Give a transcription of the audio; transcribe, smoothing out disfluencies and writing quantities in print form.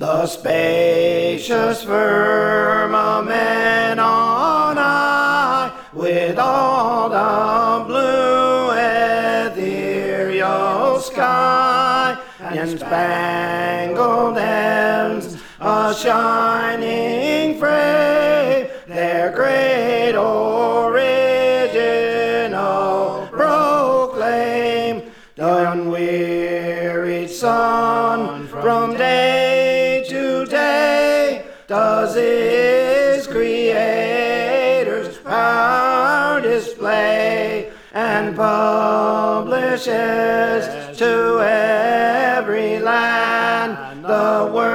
The spacious firmament on high, with all the blue ethereal sky, and spangled heavens a shining frame, their great original proclaim. The unwearied sun from day to day does his Creator's power display, and publishes to every land the word